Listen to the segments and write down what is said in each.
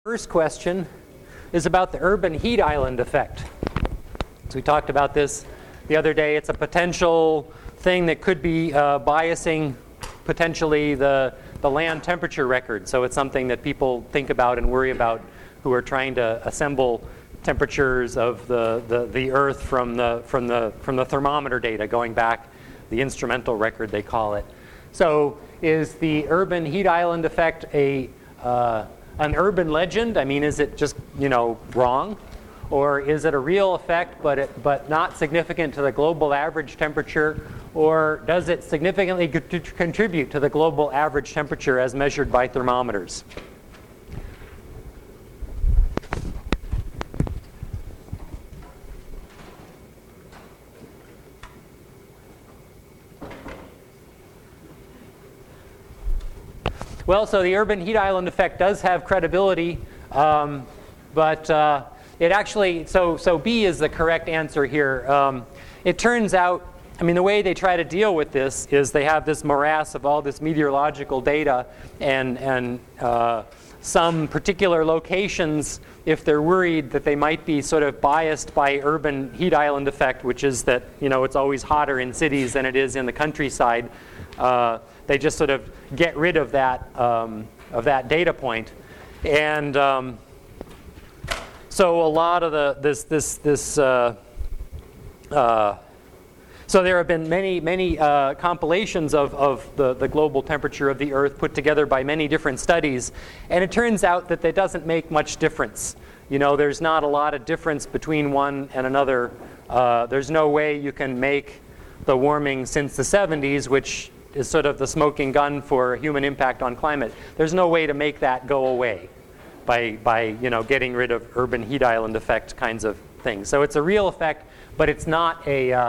First question is about the urban heat island effect. So we talked about this the other day. It's a potential thing that could be biasing potentially the land temperature record. So it's something that people think about and worry about who are trying to assemble temperatures of the Earth from the thermometer data going back, the instrumental record they call it. So is the urban heat island effect an urban legend? I mean, is it just, wrong? Or is it a real effect, but not significant to the global average temperature? Or does it significantly contribute to the global average temperature as measured by thermometers? Well, so the urban heat island effect does have credibility, but it actually, so B is the correct answer here. It turns out, the way they try to deal with this is they have this morass of all this meteorological data and some particular locations, if they're worried that they might be sort of biased by urban heat island effect, which is that, it's always hotter in cities than it is in the countryside. They just sort of get rid of that data point, and so a lot of so there have been many compilations of the global temperature of the Earth put together by many different studies, and it turns out that it doesn't make much difference. There's not a lot of difference between one and another. There's no way you can make the warming since the 70s, which is sort of the smoking gun for human impact on climate. There's no way to make that go away by getting rid of urban heat island effect kinds of things. So it's a real effect, but it's not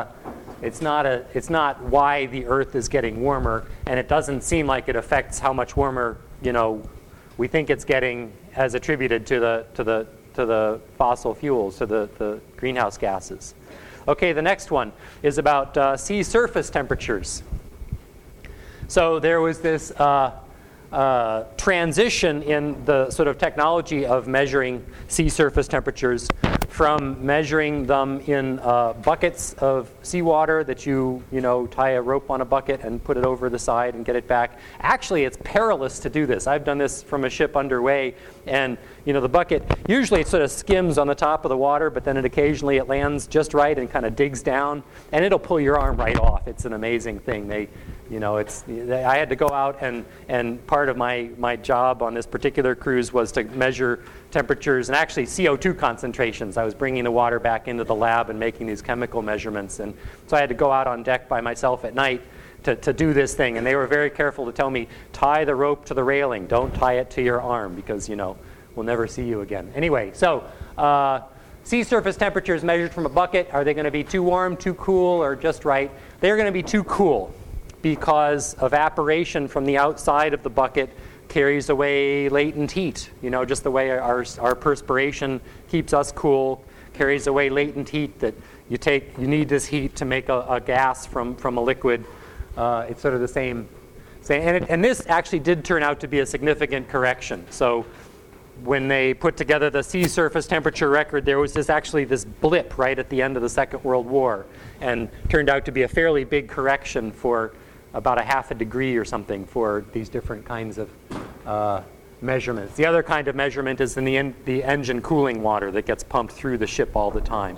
why the Earth is getting warmer, and it doesn't seem like it affects how much warmer we think it's getting as attributed to the fossil fuels, to the greenhouse gases. Okay, the next one is about sea surface temperatures. So there was this transition in the sort of technology of measuring sea surface temperatures from measuring them in buckets of seawater that you tie a rope on a bucket and put it over the side and get it back. Actually, it's perilous to do this. I've done this from a ship underway, and the bucket, usually it sort of skims on the top of the water, but then occasionally it lands just right and kind of digs down, and it'll pull your arm right off. It's an amazing thing. I had to go out, and part of my job on this particular cruise was to measure temperatures and actually CO2 concentrations. I was bringing the water back into the lab and making these chemical measurements, and so I had to go out on deck by myself at night to do this thing, and they were very careful to tell me, tie the rope to the railing, don't tie it to your arm, because we'll never see you again. Anyway, so sea surface temperatures measured from a bucket, are they going to be too warm, too cool, or just right? They're going to be too cool, because evaporation from the outside of the bucket carries away latent heat. Just the way our perspiration keeps us cool, carries away latent heat that you need this heat to make a gas from a liquid. It's sort of the same. And this actually did turn out to be a significant correction. So when they put together the sea surface temperature record, there was this blip right at the end of the Second World War, and turned out to be a fairly big correction for about 0.5 degree or something for these different kinds of measurements. The other kind of measurement is in the engine cooling water that gets pumped through the ship all the time.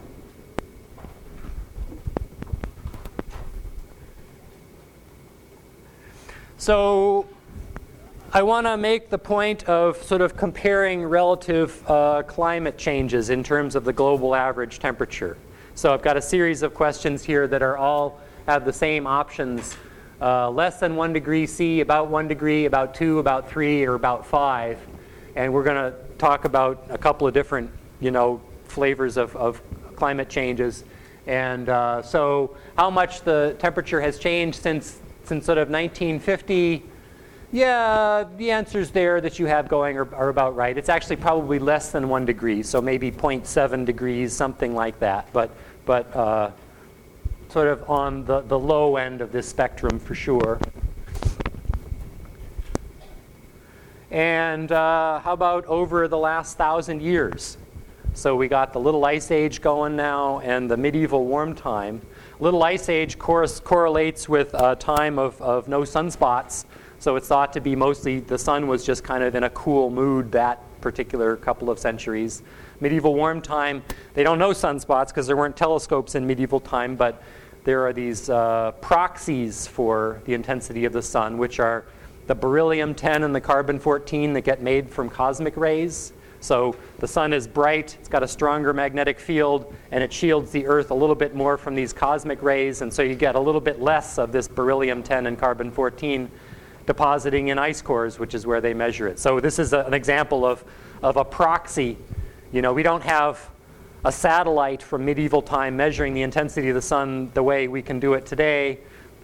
So I want to make the point of sort of comparing relative climate changes in terms of the global average temperature. So I've got a series of questions here that are all have the same options. Less than 1 degree C, about 1 degree, about 2, about 3, or about 5. And we're going to talk about a couple of different, flavors of climate changes. And so how much the temperature has changed since sort of 1950, yeah, the answers there that you have going are about right. It's actually probably less than 1 degree, so maybe 0.7 degrees, something like that. But sort of on the low end of this spectrum for sure. And how about over the last 1,000 years? So we got the Little Ice Age going now and the medieval warm time. Little Ice Age correlates with a time of no sunspots. So it's thought to be mostly the sun was just kind of in a cool mood that particular couple of centuries. Medieval warm time, they don't know sunspots because there weren't telescopes in medieval time, but there are these proxies for the intensity of the sun, which are the beryllium-10 and the carbon-14 that get made from cosmic rays. So the sun is bright, it's got a stronger magnetic field, and it shields the Earth a little bit more from these cosmic rays, and so you get a little bit less of this beryllium-10 and carbon-14 depositing in ice cores, which is where they measure it. So this is an example of a proxy. You know, we don't have a satellite from medieval time measuring the intensity of the sun the way we can do it today.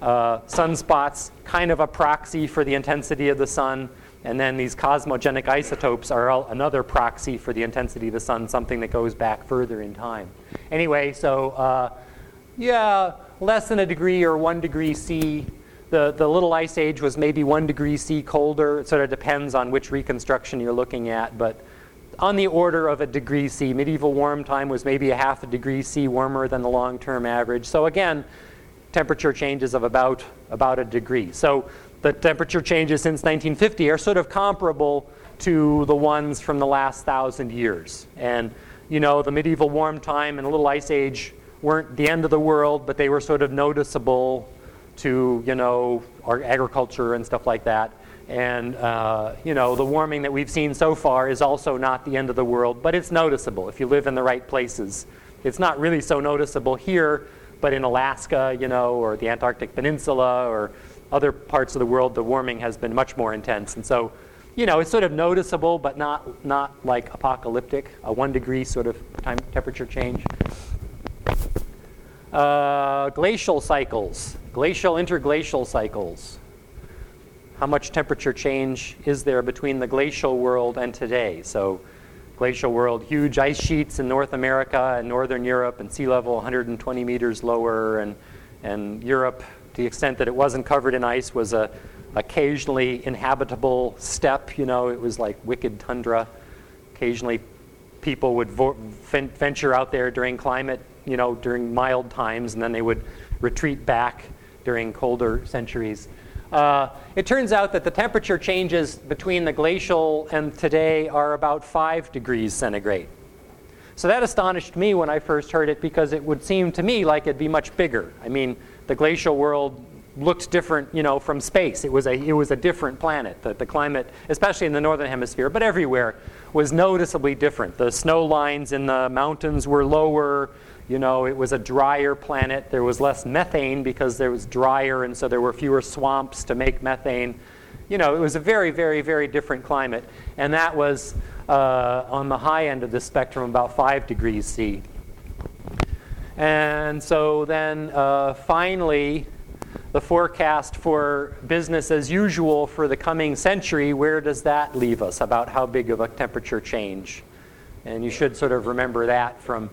Sunspots, kind of a proxy for the intensity of the sun. And then these cosmogenic isotopes are another proxy for the intensity of the sun, something that goes back further in time. Anyway, so yeah, less than a degree or 1 degree C. The Little Ice Age was maybe 1 degree C colder. It sort of depends on which reconstruction you're looking at, but on the order of a degree C. Medieval warm time was maybe a half a degree C warmer than the long-term average. So again, temperature changes of about a degree. So the temperature changes since 1950 are sort of comparable to the ones from the last 1,000 years. And you know, the medieval warm time and the Little Ice Age weren't the end of the world, but they were sort of noticeable to, you know, our agriculture and stuff like that. And you know, the warming that we've seen so far is also not the end of the world, but it's noticeable if you live in the right places. It's not really so noticeable here, but in Alaska, you know, or the Antarctic Peninsula or other parts of the world, the warming has been much more intense. And so, you know, it's sort of noticeable, but not like apocalyptic, a 1 degree sort of temperature change. Glacial cycles, interglacial cycles. How much temperature change is there between the glacial world and today? So glacial world, huge ice sheets in North America and Northern Europe, and sea level 120 meters lower, and Europe, to the extent that it wasn't covered in ice, was a occasionally inhabitable steppe. You know, it was like wicked tundra. Occasionally people would venture out there during climate, you know, during mild times, and then they would retreat back during colder centuries. It turns out that the temperature changes between the glacial and today are about 5 degrees centigrade. So that astonished me when I first heard it, because it would seem to me like it'd be much bigger. I mean, the glacial world looked different, you know, from space. It was a different planet. The climate, especially in the northern hemisphere, but everywhere, was noticeably different. The snow lines in the mountains were lower. You know, it was a drier planet. There was less methane because there was drier, and so there were fewer swamps to make methane. You know, it was a very, very, very different climate. And that was on the high end of the spectrum, about 5 degrees C. And so then finally, the forecast for business as usual for the coming century, where does that leave us about how big of a temperature change? And you should sort of remember that from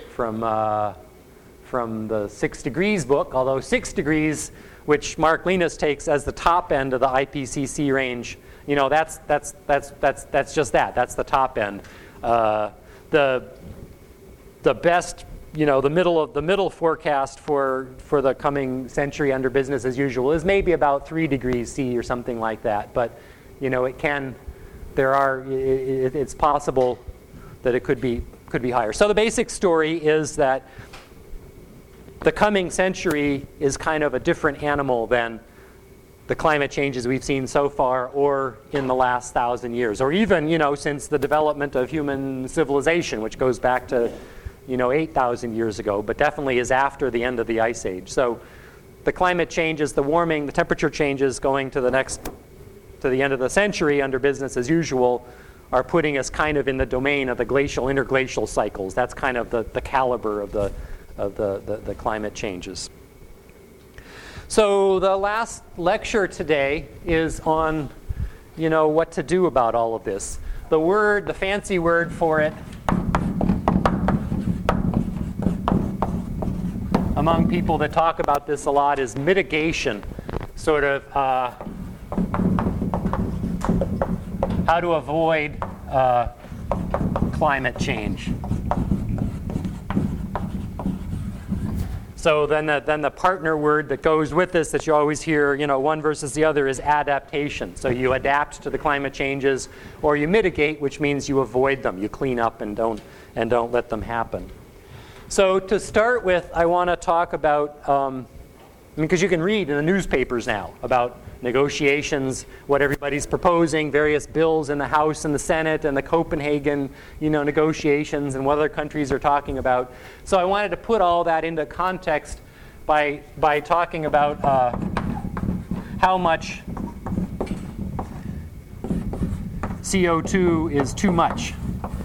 the 6 degrees book, although 6 degrees, which Mark Linus takes as the top end of the IPCC range, you know, that's just that. That's the top end. The best, you know, the middle forecast for the coming century under business as usual is maybe about 3 degrees C or something like that. But you know, it's possible that it could be higher. So the basic story is that the coming century is kind of a different animal than the climate changes we've seen so far, or in the last 1,000 years, or even, you know, since the development of human civilization, which goes back to, you know, 8,000 years ago, but definitely is after the end of the Ice Age. So the climate changes, the warming, the temperature changes going to the end of the century under business as usual are putting us kind of in the domain of the glacial, interglacial cycles. That's kind of the caliber of the climate changes. So the last lecture today is on, you know, what to do about all of this. The fancy word for it among people that talk about this a lot is mitigation. Sort of how to avoid climate change. So then the partner word that goes with this that you always hear, one versus the other, is adaptation. So you adapt to the climate changes, or you mitigate, which means you avoid them. You clean up and don't let them happen. So to start with, I want to talk about, because you can read in the newspapers now about negotiations, what everybody's proposing, various bills in the House and the Senate, and the Copenhagen, negotiations, and what other countries are talking about. So I wanted to put all that into context by talking about how much CO2 is too much.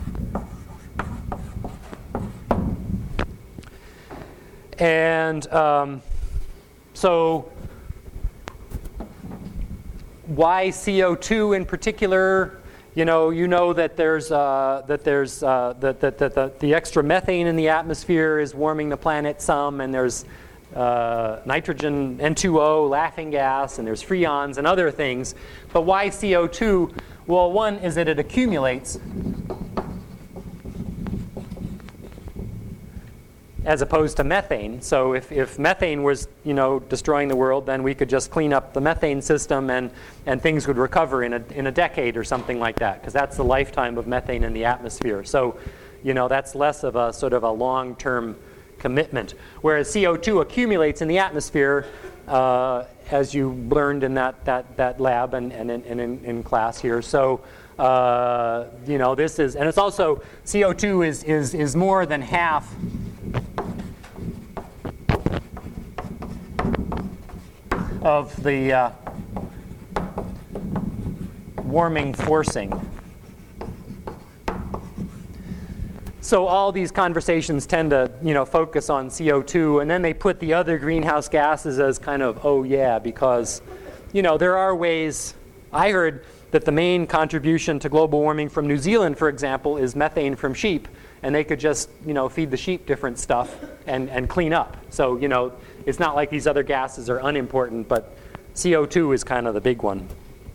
And so why CO2 in particular? You know that the extra methane in the atmosphere is warming the planet some, and there's nitrogen, N2O, laughing gas, and there's freons and other things. But why CO2? Well, one is that it accumulates as opposed to methane. So if methane was, destroying the world, then we could just clean up the methane system and things would recover in a decade or something like that, because that's the lifetime of methane in the atmosphere. So, that's less of a sort of a long-term commitment. Whereas CO2 accumulates in the atmosphere, as you learned in that lab and in class here. So, this is, and it's also, CO2 is more than half of the warming forcing. So all these conversations tend to, focus on CO2, and then they put the other greenhouse gases as kind of, oh yeah, because, there are ways. I heard that the main contribution to global warming from New Zealand, for example, is methane from sheep, and they could just, feed the sheep different stuff and clean up. So, it's not like these other gases are unimportant, but CO2 is kind of the big one.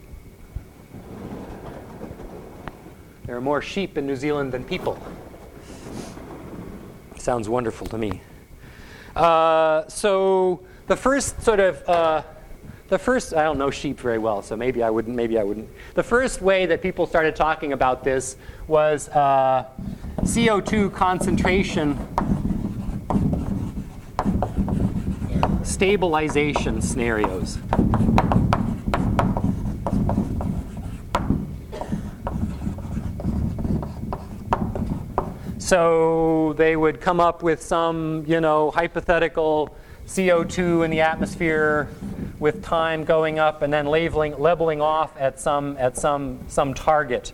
There are more sheep in New Zealand than people. Sounds wonderful to me. So the first sort of, I don't know sheep very well, so maybe I wouldn't. The first way that people started talking about this was CO2 concentration stabilization scenarios. So they would come up with some, hypothetical CO2 in the atmosphere with time going up and then leveling off at some target.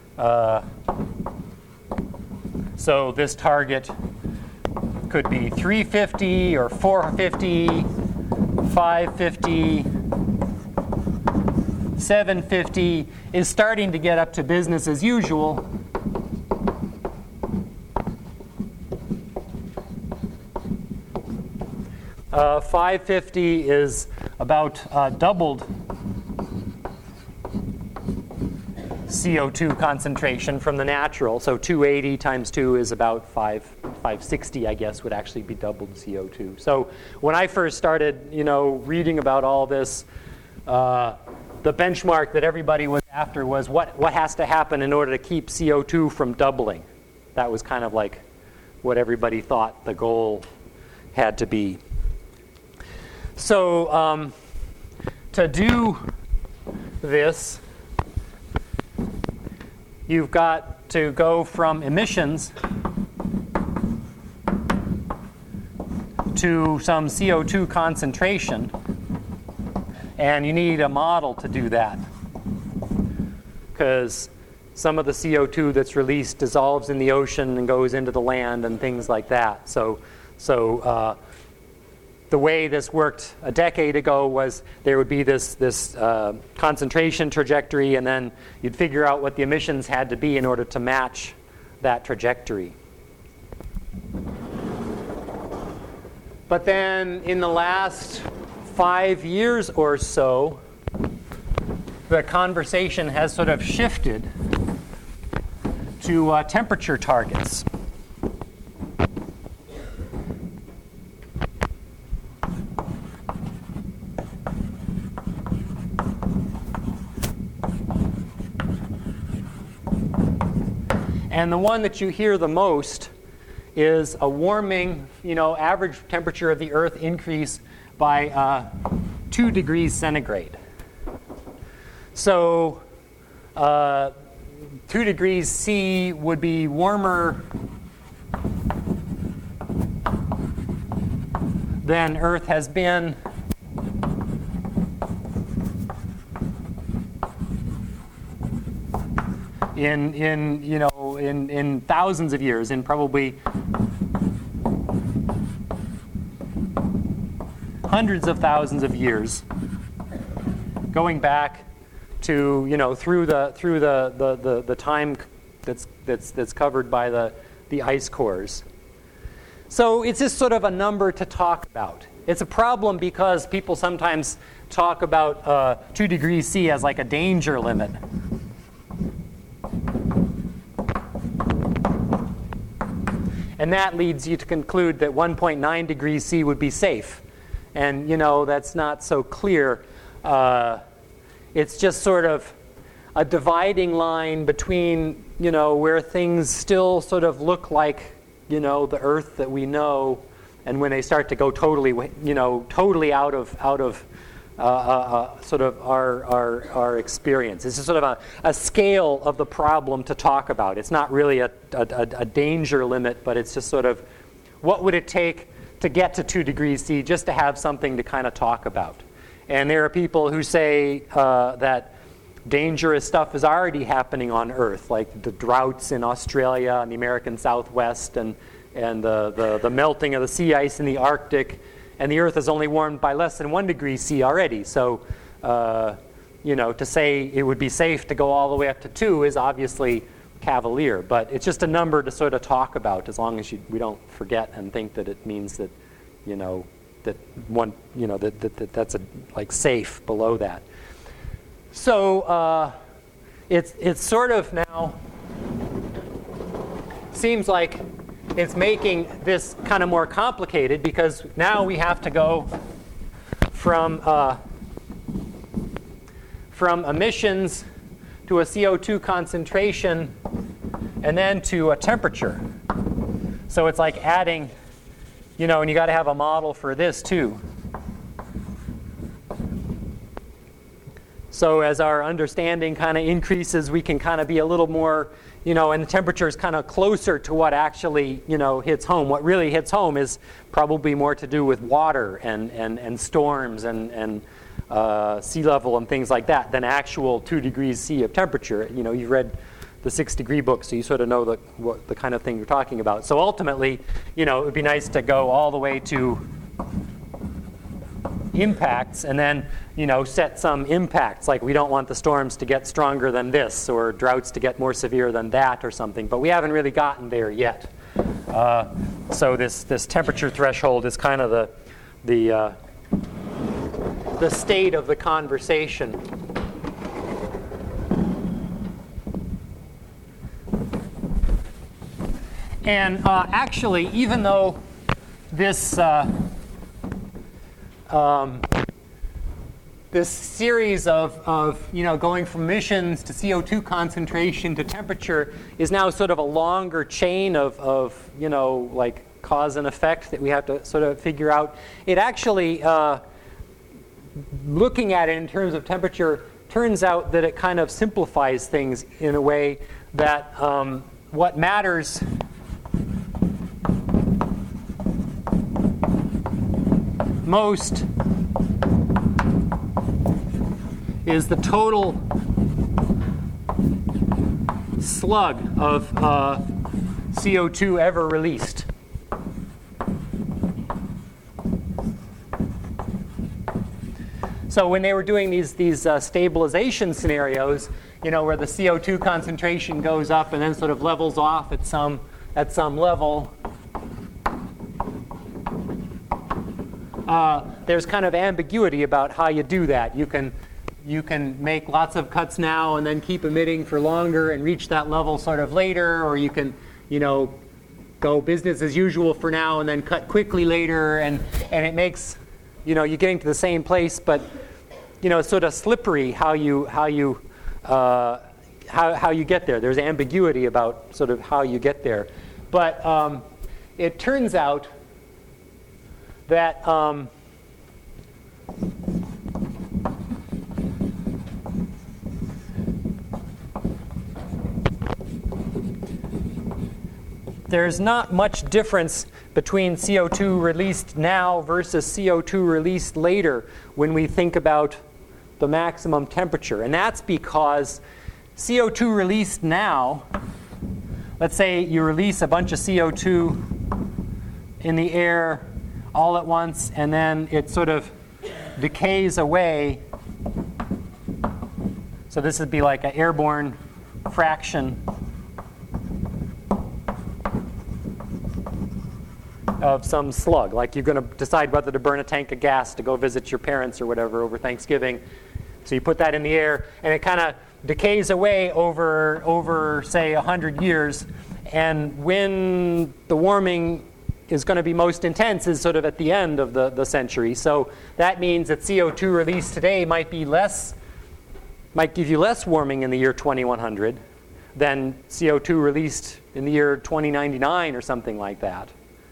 So this target could be 350 or 450, 550, 750 is starting to get up to business as usual. Uh, 550 is about doubled CO2 concentration from the natural. So 280 times 2 is about 560, I guess, would actually be doubled CO2. So when I first started, reading about all this, the benchmark that everybody was after was what has to happen in order to keep CO2 from doubling. That was kind of like what everybody thought the goal had to be. So to do this, you've got to go from emissions to some CO2 concentration, and you need a model to do that, because some of the CO2 that's released dissolves in the ocean and goes into the land and things like that. So the way this worked a decade ago was there would be this concentration trajectory, and then you'd figure out what the emissions had to be in order to match that trajectory. But then in the last 5 years or so, the conversation has sort of shifted to temperature targets. And the one that you hear the most is a warming, average temperature of the Earth increase by 2 degrees centigrade. So 2 degrees C would be warmer than Earth has been in thousands of years, in probably hundreds of thousands of years, going back to through the time that's covered by the ice cores. So it's just sort of a number to talk about. It's a problem because people sometimes talk about 2 degrees C as like a danger limit. And that leads you to conclude that 1.9 degrees C would be safe. And, that's not so clear. It's just sort of a dividing line between, where things still sort of look like, the Earth that we know, and when they start to go totally, totally out of sort of our experience. It's just sort of a scale of the problem to talk about. It's not really a danger limit, but it's just sort of what would it take to get to 2 degrees C just to have something to kind of talk about. And there are people who say that dangerous stuff is already happening on Earth, like the droughts in Australia and the American Southwest, and the melting of the sea ice in the Arctic. And the Earth is only warmed by less than 1 degree C already. So, to say it would be safe to go all the way up to 2 is obviously cavalier. But it's just a number to sort of talk about, as long as we don't forget and think that it means that, that's like safe below that. So it's sort of now seems like it's making this kind of more complicated, because now we have to go from emissions to a CO2 concentration and then to a temperature. So it's like adding, and you got to have a model for this too. So as our understanding kind of increases, we can kind of be a little more, and the temperature is kind of closer to what actually, hits home. What really hits home is probably more to do with water and storms and sea level and things like that than actual 2 degrees C of temperature. You've read the 6 degree book, so you sort of know the kind of thing you're talking about. So ultimately, it would be nice to go all the way to impacts and then, set some impacts. Like we don't want the storms to get stronger than this, or droughts to get more severe than that, or something. But we haven't really gotten there yet. So this temperature threshold is kind of the state of the conversation. And actually, even though this this series of going from emissions to CO2 concentration to temperature is now sort of a longer chain of like cause and effect that we have to sort of figure out. It actually, looking at it in terms of temperature, turns out that it kind of simplifies things in a way that what matters most is the total slug of CO2 ever released. So when they were doing these stabilization scenarios, where the CO2 concentration goes up and then sort of levels off at some level, there's kind of ambiguity about how you do that. You can you can make lots of cuts now and then keep emitting for longer and reach that level sort of later, or you can, go business as usual for now and then cut quickly later, and it makes, you're getting to the same place, but it's sort of slippery how you get there. There's ambiguity about sort of how you get there, but it turns out that there's not much difference between CO2 released now versus CO2 released later when we think about the maximum temperature. And that's because CO2 released now, let's say you release a bunch of CO2 in the air all at once, and then it sort of decays away. So this would be like an airborne fraction of some slug. Like you're going to decide whether to burn a tank of gas to go visit your parents or whatever over Thanksgiving. So you put that in the air, and it kind of decays away over say 100 years. And when the warming is going to be most intense is sort of at the end of the century. So that means that CO2 released today might give you less warming in the year 2100 than CO2 released in the year 2099 or something like that.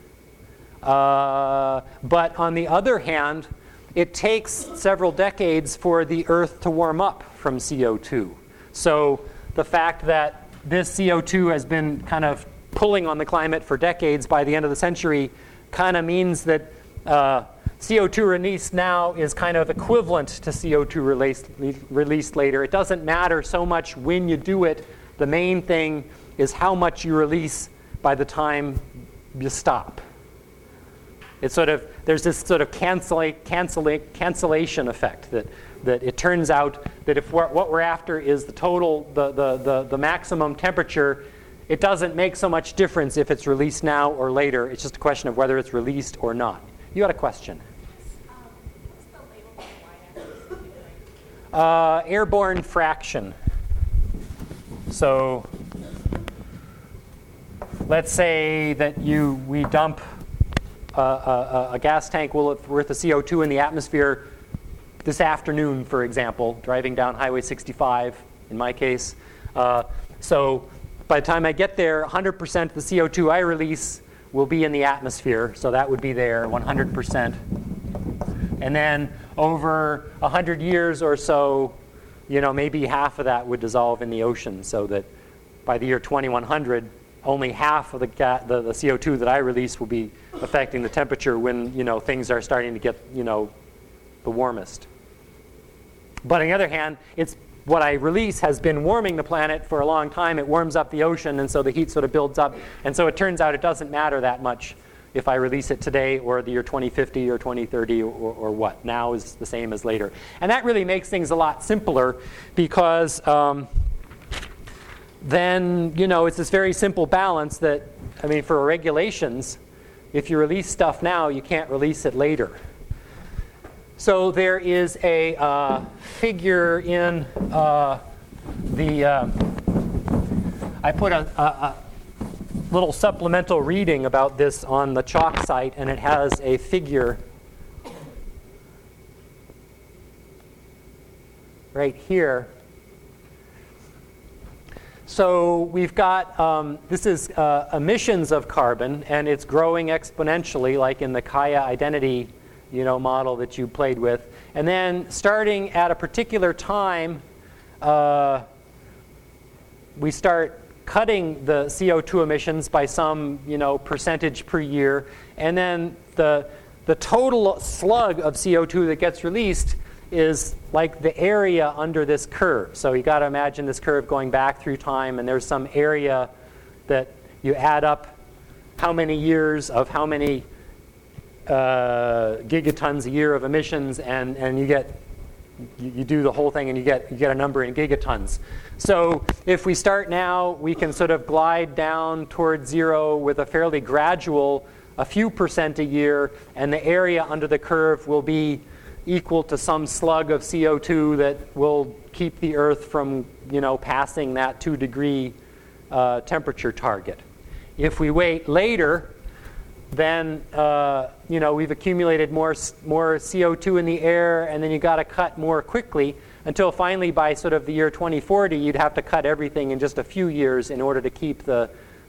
But on the other hand, it takes several decades for the Earth to warm up from CO2. So the fact that this CO2 has been kind of pulling on the climate for decades, by the end of the century, kind of means that CO2 released now is kind of equivalent to CO2 released later. It doesn't matter so much when you do it. The main thing is how much you release by the time you stop. It's sort of, there's this sort of cancellation effect that it turns out that if what we're after is the total, the maximum temperature, it doesn't make so much difference if it's released now or later. It's just a question of whether it's released or not. You had a question. What's the label for the y-axis? Airborne fraction. So let's say that we dump a gas tank worth of CO2 in the atmosphere this afternoon, for example, driving down Highway 65 in my case. So by the time I get there, 100% of the CO2 I release will be in the atmosphere. So that would be there, 100%. And then over 100 years or so, maybe half of that would dissolve in the ocean, so that by the year 2100, only half of the CO2 that I release will be affecting the temperature when things are starting to get the warmest. But on the other hand, it's what I release has been warming the planet for a long time. It warms up the ocean, and so the heat sort of builds up. And so it turns out it doesn't matter that much if I release it today or the year 2050 or 2030 or what. Now is the same as later. And that really makes things a lot simpler because then, it's this very simple balance that, for regulations, if you release stuff now, you can't release it later. So there is a figure in I put a little supplemental reading about this on the chalk site, and it has a figure right here. So we've got, this is emissions of carbon, and it's growing exponentially, like in the Kaya identity model that you played with. And then starting at a particular time, we start cutting the CO2 emissions by some percentage per year. And then the total slug of CO2 that gets released is like the area under this curve. So you got to imagine this curve going back through time, and there's some area that you add up how many years of how many gigatons a year of emissions, and you do the whole thing, and you get a number in gigatons. So if we start now, we can sort of glide down towards zero with a fairly gradual, a few percent a year, and the area under the curve will be equal to some slug of CO2 that will keep the Earth from, passing that 2-degree temperature target. If we wait later, then we've accumulated more CO2 in the air, and then you got to cut more quickly until finally by sort of the year 2040, you'd have to cut everything in just a few years in order to keep the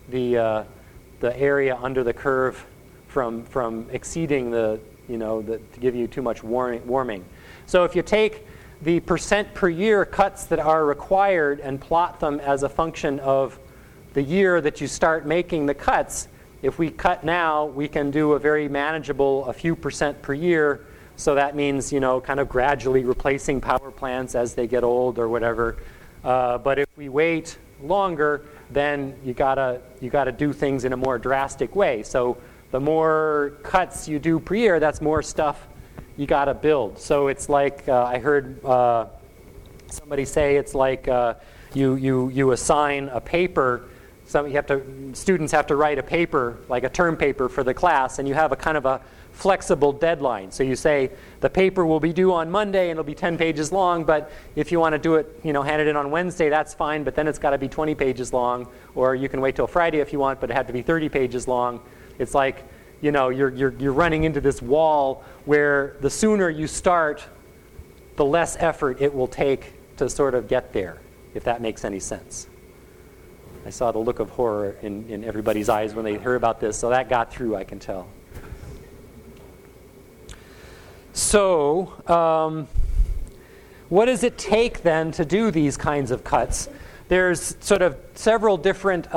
area under the curve from exceeding to give you too much warming. So if you take the percent per year cuts that are required and plot them as a function of the year that you start making the cuts, if we cut now, we can do a very manageable a few percent per year. So that means, kind of gradually replacing power plants as they get old or whatever. But if we wait longer, then you gotta do things in a more drastic way. So the more cuts you do per year, that's more stuff you gotta build. So it's like I heard somebody say it's like you assign a paper. Students have to write a paper, like a term paper for the class, and you have a kind of a flexible deadline. So you say the paper will be due on Monday and it'll be 10 pages long, but if you want to do it, hand it in on Wednesday, that's fine, but then it's got to be 20 pages long, or you can wait till Friday if you want, but it had to be 30 pages long. It's like, you're running into this wall where the sooner you start, the less effort it will take to sort of get there, if that makes any sense. I saw the look of horror in everybody's eyes when they heard about this, so that got through, I can tell. So, what does it take then to do these kinds of cuts? There's sort of several different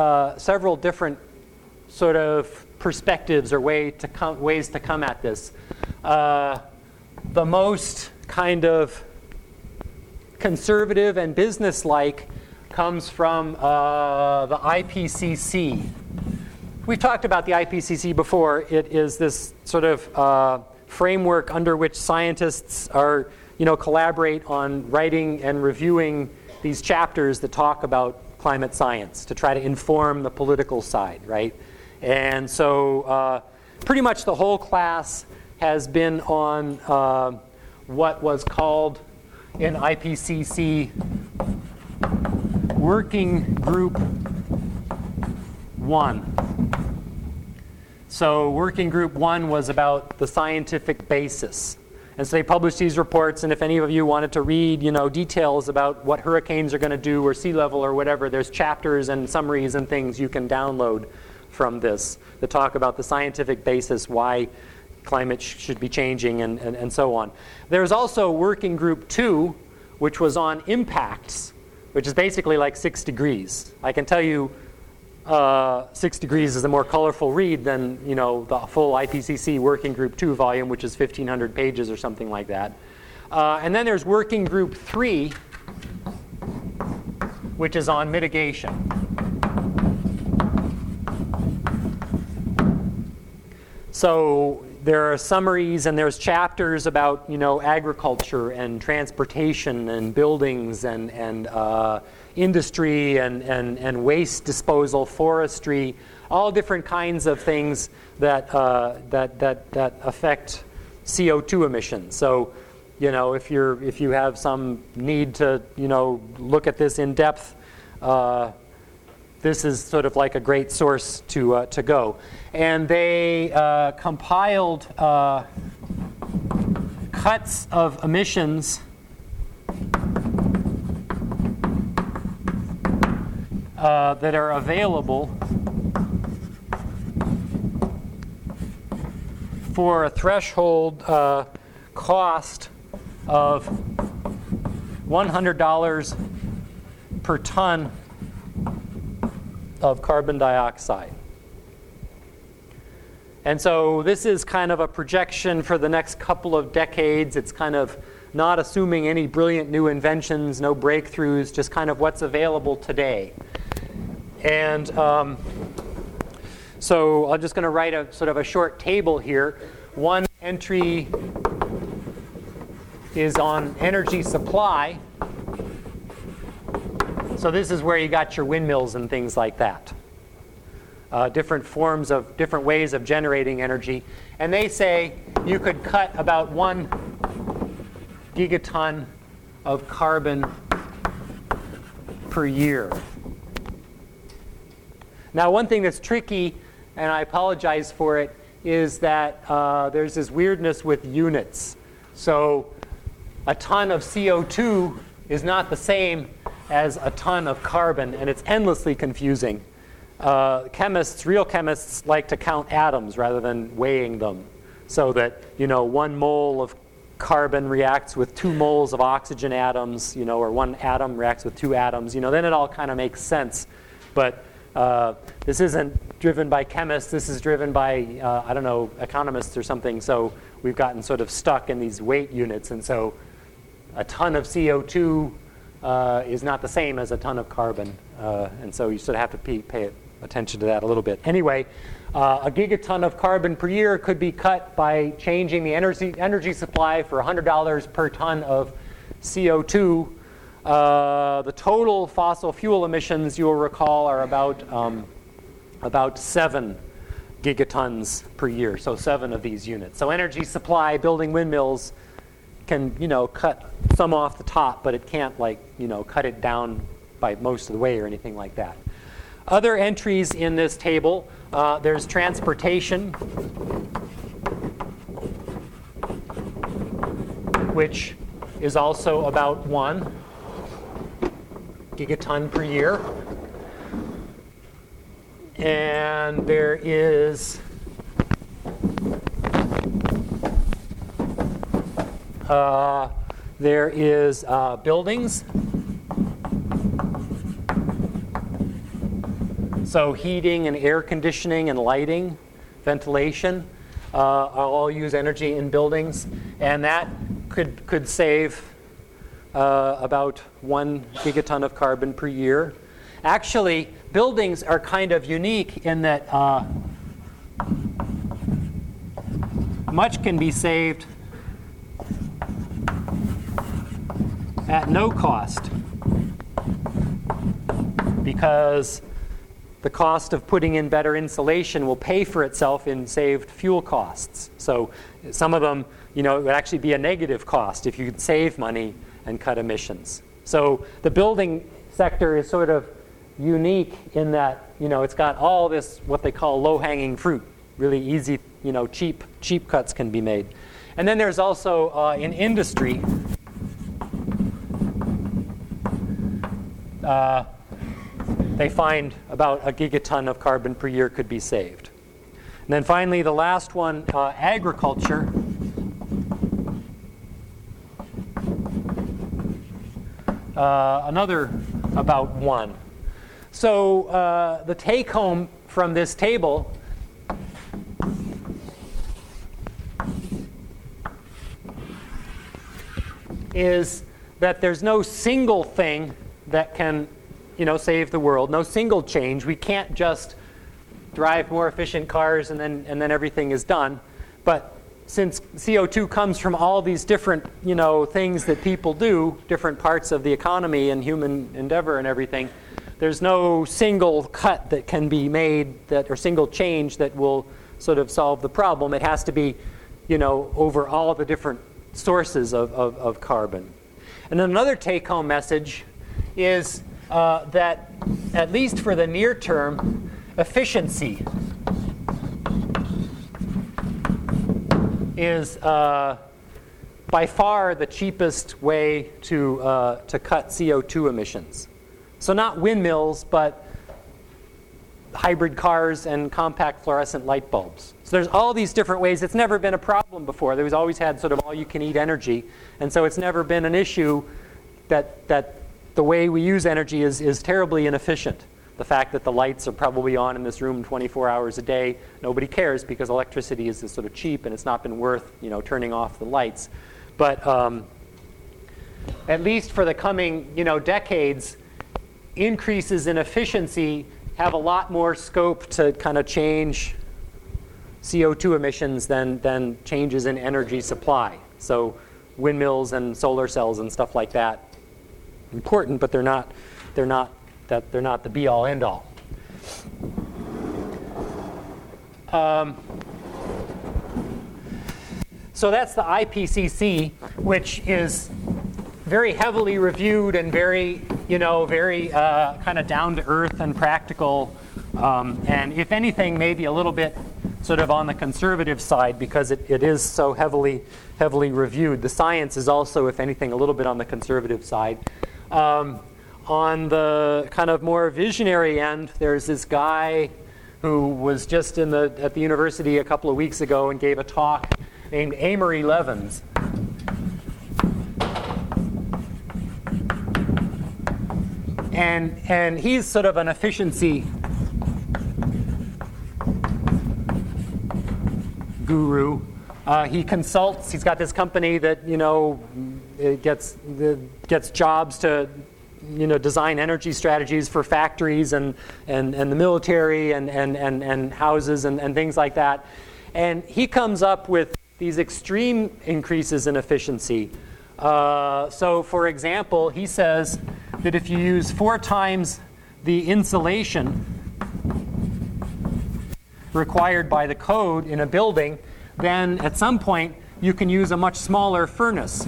sort of perspectives or ways to come at this. The most kind of conservative and businesslike comes from the IPCC. We've talked about the IPCC before. It is this sort of framework under which scientists are, collaborate on writing and reviewing these chapters that talk about climate science to try to inform the political side, right? And so pretty much the whole class has been on what was called in IPCC Working Group 1. So Working Group 1 was about the scientific basis. And so they published these reports, and if any of you wanted to read, details about what hurricanes are going to do or sea level or whatever, there's chapters and summaries and things you can download from this that talk about the scientific basis, why climate should be changing, and so on. There's also Working Group 2, which was on impacts, which is basically like 6 degrees. I can tell you 6 degrees is a more colorful read than the full IPCC Working Group 2 volume, which is 1,500 pages or something like that. And then there's Working Group 3, which is on mitigation. So there are summaries and there's chapters about agriculture and transportation and buildings and industry and waste disposal, forestry, all different kinds of things that affect CO2 emissions. So, if you have some need to look at this in depth, this is sort of like a great source to go. And they compiled cuts of emissions that are available for a threshold cost of $100 per ton of carbon dioxide. And so this is kind of a projection for the next couple of decades. It's kind of not assuming any brilliant new inventions, no breakthroughs, just kind of what's available today. And so I'm just going to write a sort of a short table here. One entry is on energy supply. So this is where you got your windmills and things like that. Different ways of generating energy. And they say you could cut about 1 gigaton of carbon per year. Now, one thing that's tricky, and I apologize for it, is that there's this weirdness with units. So a ton of CO2 is not the same as a ton of carbon, and it's endlessly confusing. Real chemists like to count atoms rather than weighing them, so that 1 mole of carbon reacts with 2 moles of oxygen atoms, or 1 atom reacts with 2 atoms. Then it all kind of makes sense. But this isn't driven by chemists. This is driven by I don't know, economists or something. So we've gotten sort of stuck in these weight units, and so a ton of CO2 is not the same as a ton of carbon, and so you sort of have to pay attention to that a little bit. Anyway, a gigaton of carbon per year could be cut by changing the energy supply for $100 per ton of CO2. The total fossil fuel emissions, you'll recall, are about 7 gigatons per year, so 7 of these units. So energy supply, building windmills, can cut some off the top, but it can't cut it down by most of the way or anything like that. Other entries in this table, there's transportation, which is also about 1 gigaton per year. And there is buildings. So heating and air conditioning and lighting, ventilation, all use energy in buildings, and that could save about 1 gigaton of carbon per year. Actually, buildings are kind of unique in that much can be saved at no cost, because the cost of putting in better insulation will pay for itself in saved fuel costs. So some of them, it would actually be a negative cost if you could save money and cut emissions. So the building sector is sort of unique in that, it's got all this, what they call low-hanging fruit. Really easy, cheap cuts can be made. And then there's also in industry, they find about a gigaton of carbon per year could be saved. And then finally, the last one, agriculture. Another about 1. So the take home from this table is that there's no single thing that can save the world, no single change. We can't just drive more efficient cars and then everything is done. But since CO2 comes from all these different things that people do, different parts of the economy and human endeavor and everything, there's no single cut that can be made or single change that will sort of solve the problem. It has to be over all the different sources of carbon. And then another take-home message is that, at least for the near term, efficiency is by far the cheapest way to cut CO2 emissions. So not windmills, but hybrid cars and compact fluorescent light bulbs. So there's all these different ways. It's never been a problem before. We've always had sort of all-you-can-eat energy, and so it's never been an issue that the way we use energy is terribly inefficient. The fact that the lights are probably on in this room 24 hours a day, nobody cares because electricity is sort of cheap and it's not been worth turning off the lights. But at least for the coming decades, increases in efficiency have a lot more scope to kind of change CO2 emissions than changes in energy supply. So windmills and solar cells and stuff like that, important, but they're not the be-all, end-all. So that's the IPCC, which is very heavily reviewed and very, very kind of down to earth and practical, and if anything, maybe a little bit sort of on the conservative side because it is so heavily reviewed. The science is also, if anything, a little bit on the conservative side. On the kind of more visionary end, there's this guy who was just at the university a couple of weeks ago and gave a talk named Amory Levins. And he's sort of an efficiency guru. He consults. He's got this company that it gets jobs to design energy strategies for factories and the military and houses and things like that. And he comes up with these extreme increases in efficiency. So for example, he says that if you use 4 times the insulation required by the code in a building, then at some point you can use a much smaller furnace.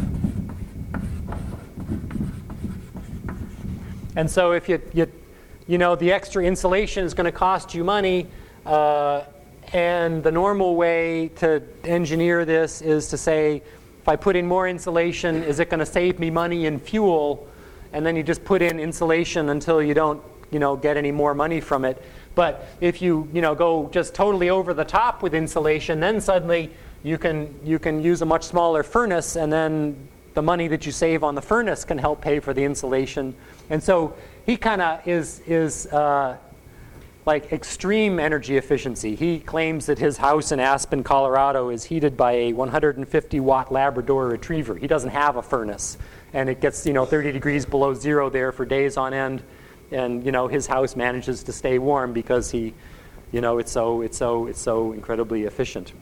And so if the extra insulation is going to cost you money, and the normal way to engineer this is to say, if I put in more insulation, is it going to save me money in fuel? And then you just put in insulation until you don't, get any more money from it. But if you, go just totally over the top with insulation, then suddenly you can use a much smaller furnace, and then the money that you save on the furnace can help pay for the insulation. And so he kind of is like extreme energy efficiency. He claims that his house in Aspen, Colorado is heated by a 150-watt Labrador Retriever. He doesn't have a furnace, and it gets 30 degrees below zero there for days on end, and his house manages to stay warm because it's so incredibly efficient.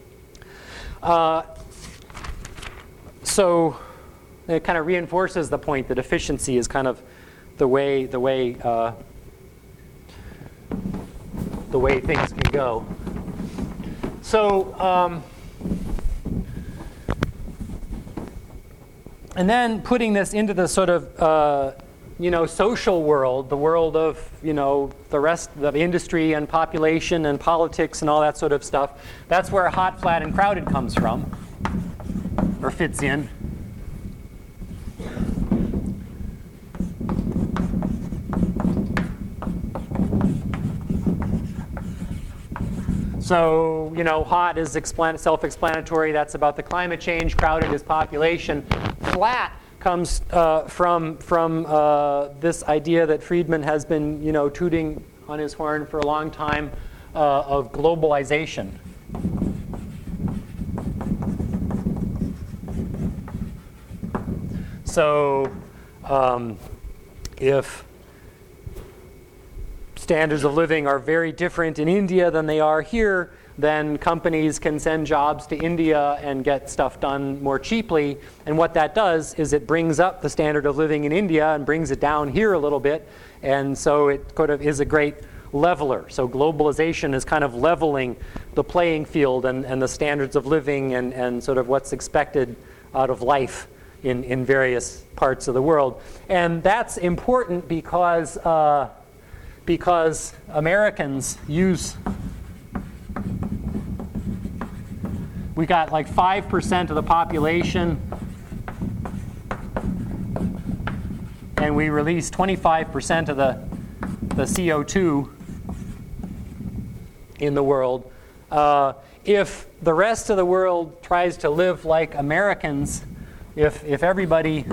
So it kind of reinforces the point that efficiency is kind of the way things can go. So and then putting this into the sort of social world, the world of the rest of industry and population and politics and all that sort of stuff. That's where hot, flat, and crowded comes from, or fits in. So, hot is self-explanatory. That's about the climate change. Crowded is population. Flat comes from this idea that Friedman has been, tooting on his horn for a long time of globalization. So, if standards of living are very different in India than they are here, then companies can send jobs to India and get stuff done more cheaply. And what that does is it brings up the standard of living in India and brings it down here a little bit. And so it kind of is a great leveler. So globalization is kind of leveling the playing field and the standards of living and sort of what's expected out of life in various parts of the world. And that's important because Americans use, we got like 5% of the population, and we release 25% of the CO2 in the world. If the rest of the world tries to live like Americans, if everybody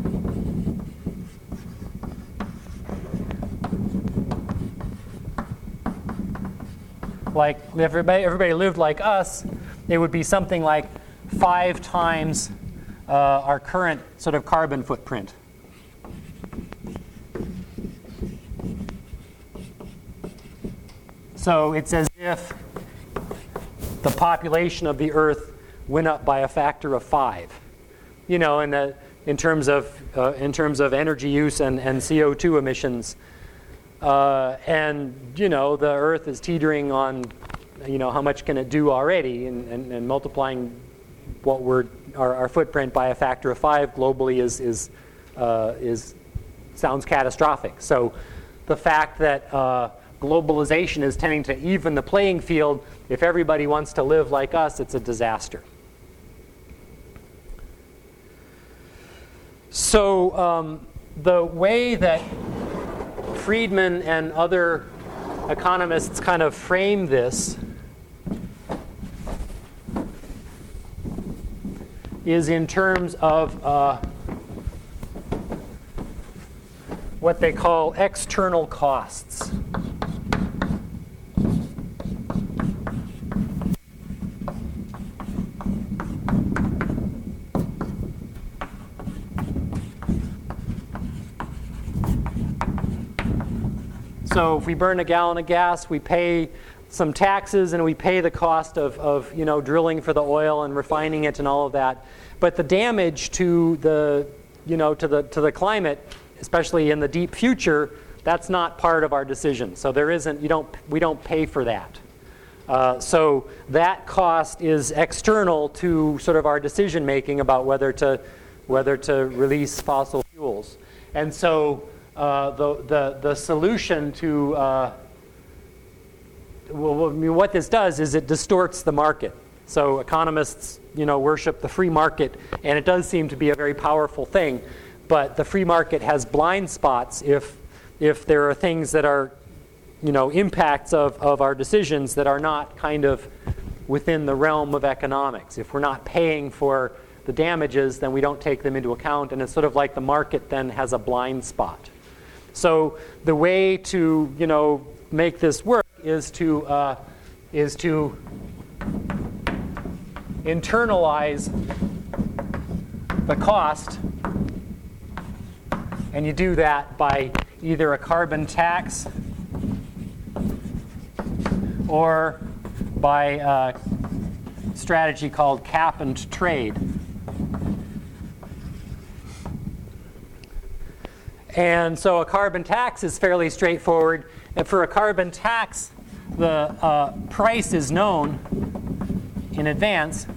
everybody lived like us, it would be something like 5 times our current sort of carbon footprint. So it's as if the population of the Earth went up by a factor of 5. In terms of energy use and CO2 emissions. And the Earth is teetering on how much can it do already, and multiplying our footprint by a factor of 5 globally sounds catastrophic. So the fact that globalization is tending to even the playing field, if everybody wants to live like us, it's a disaster. So the way that Friedman and other economists kind of frame this is in terms of what they call external costs. So if we burn a gallon of gas, we pay some taxes and we pay the cost of drilling for the oil and refining it and all of that. But the damage to the to the climate, especially in the deep future, that's not part of our decision. So we don't pay for that. So that cost is external to sort of our decision making about whether to release fossil fuels. And so the solution to what this does is it distorts the market. So economists worship the free market, and it does seem to be a very powerful thing. But the free market has blind spots if there are things that are impacts of our decisions that are not kind of within the realm of economics. If we're not paying for the damages, then we don't take them into account, and it's sort of like the market then has a blind spot. So the way to make this work is to internalize the cost, and you do that by either a carbon tax or by a strategy called cap and trade. And so a carbon tax is fairly straightforward. And for a carbon tax, the price is known in advance.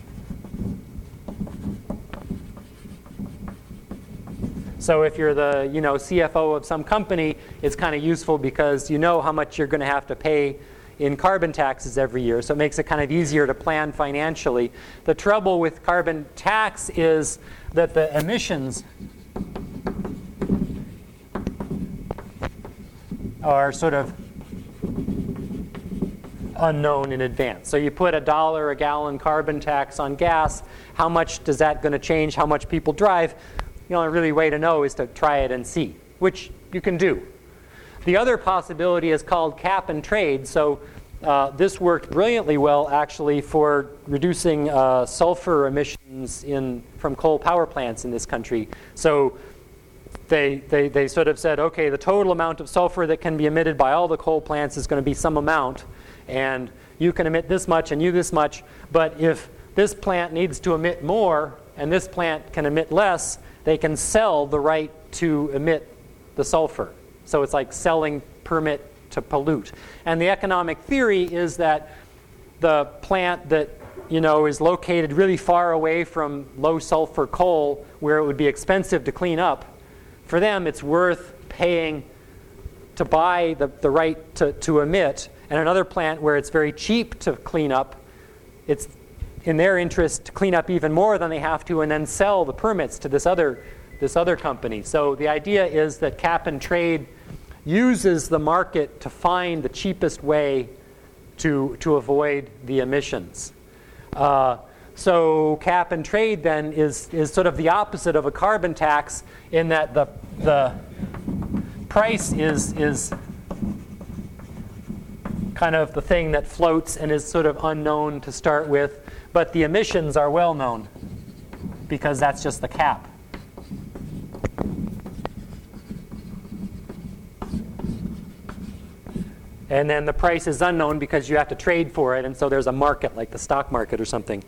So if you're the CFO of some company, it's kind of useful because you know how much you're going to have to pay in carbon taxes every year. So it makes it kind of easier to plan financially. The trouble with carbon tax is that the emissions are sort of unknown in advance. So you put $1 a gallon carbon tax on gas. How much does that going to change how much people drive? The only really way to know is to try it and see, which you can do. The other possibility is called cap and trade. So this worked brilliantly well, actually, for reducing sulfur emissions from coal power plants in this country. So they sort of said, okay, the total amount of sulfur that can be emitted by all the coal plants is going to be some amount, and you can emit this much and you this much, but if this plant needs to emit more and this plant can emit less, they can sell the right to emit the sulfur. So it's like selling permit to pollute. And the economic theory is that the plant that is located really far away from low sulfur coal, where it would be expensive to clean up, for them it's worth paying to buy the right to emit. And another plant where it's very cheap to clean up, it's in their interest to clean up even more than they have to and then sell the permits to this other company. So the idea is that cap and trade uses the market to find the cheapest way to avoid the emissions. So cap and trade then is sort of the opposite of a carbon tax in that the price is kind of the thing that floats and is sort of unknown to start with, but the emissions are well known because that's just the cap. And then the price is unknown because you have to trade for it, and so there's a market like the stock market or something.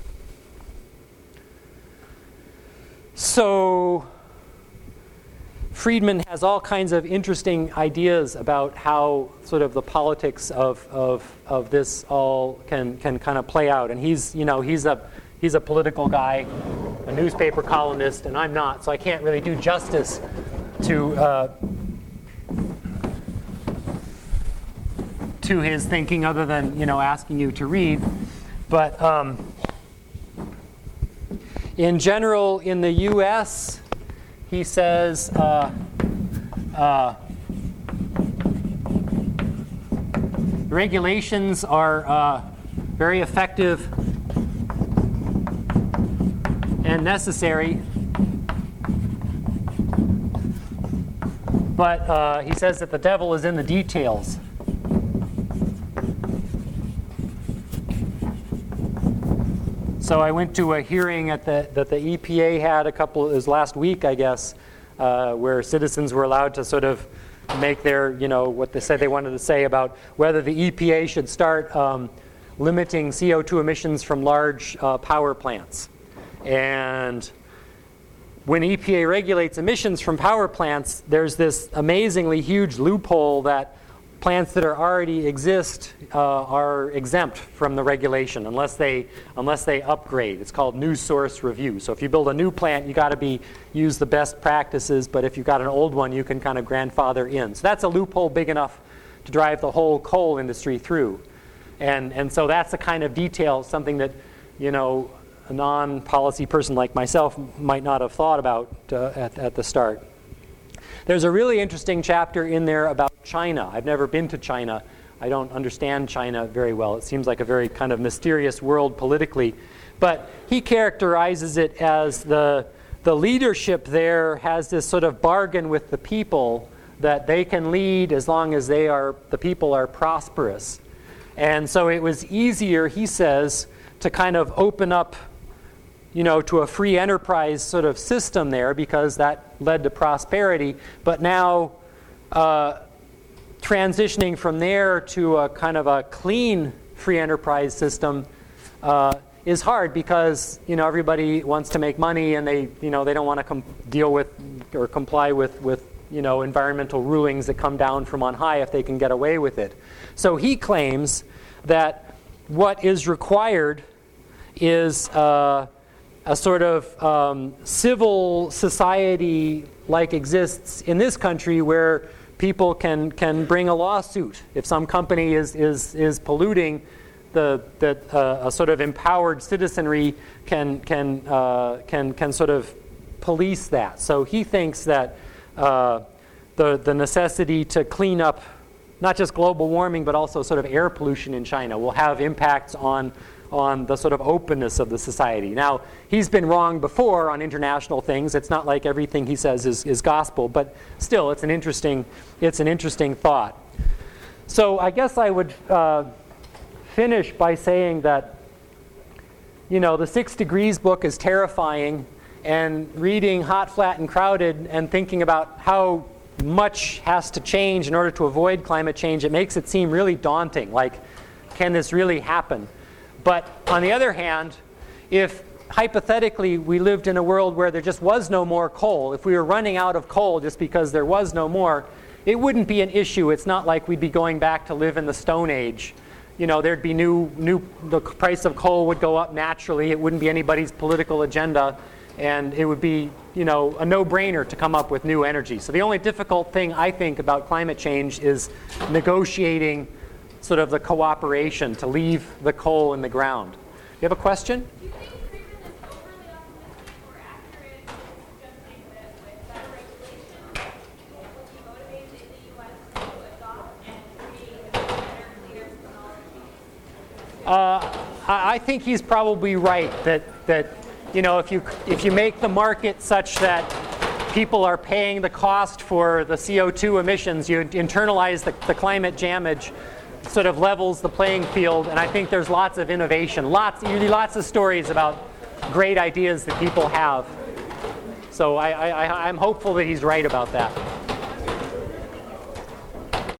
So Friedman has all kinds of interesting ideas about how sort of the politics of this all can kind of play out. And he's a political guy, a newspaper columnist, and I'm not, so I can't really do justice to his thinking other than asking you to read. But in general, in the U.S., he says regulations are very effective and necessary, but he says that the devil is in the details. So I went to a hearing that the EPA had it was last week, I guess, where citizens were allowed to sort of make their, what they said they wanted to say about whether the EPA should start limiting CO2 emissions from large power plants. And when EPA regulates emissions from power plants, there's this amazingly huge loophole that plants that already exist are exempt from the regulation unless they upgrade. It's called new source review. So if you build a new plant, you got to use the best practices. But if you've got an old one, you can kind of grandfather in. So that's a loophole big enough to drive the whole coal industry through. And so that's the kind of detail, something that a non-policy person like myself might not have thought about at the start. There's a really interesting chapter in there about China. I've never been to China. I don't understand China very well. It seems like a very kind of mysterious world politically. But he characterizes it as the leadership there has this sort of bargain with the people that they can lead as long as the people are prosperous. And so it was easier, he says, to kind of open up to a free enterprise sort of system there because that led to prosperity. But now transitioning from there to a kind of a clean free enterprise system is hard because everybody wants to make money and they don't want to deal with or comply with environmental rulings that come down from on high if they can get away with it. So he claims that what is required is a sort of civil society like exists in this country where people can bring a lawsuit if some company is polluting. A sort of empowered citizenry can sort of police that. So he thinks that the necessity to clean up not just global warming but also sort of air pollution in China will have impacts on the sort of openness of the society. Now, he's been wrong before on international things. It's not like everything he says is gospel, but still, it's an interesting thought. So I guess I would finish by saying that, the 6 Degrees book is terrifying, and reading Hot, Flat, and Crowded and thinking about how much has to change in order to avoid climate change, it makes it seem really daunting. Like, can this really happen? But on the other hand, if hypothetically we lived in a world where there just was no more coal, if we were running out of coal just because there was no more, it wouldn't be an issue. It's not like we'd be going back to live in the Stone Age. There'd be the price of coal would go up naturally. It wouldn't be anybody's political agenda. And it would be, a no-brainer to come up with new energy. So the only difficult thing I think about climate change is negotiating sort of the cooperation to leave the coal in the ground. You have a question? Do you think Friedman is overly optimistic or accurate in suggesting that with better regulation, people will be motivated in the U.S. to adopt and create better, cleaner technology? I think he's probably right that if you make the market such that people are paying the cost for the CO2 emissions, you internalize the climate damage, sort of levels the playing field. And I think there's lots of innovation, lots of stories about great ideas that people have. So I'm hopeful that he's right about that.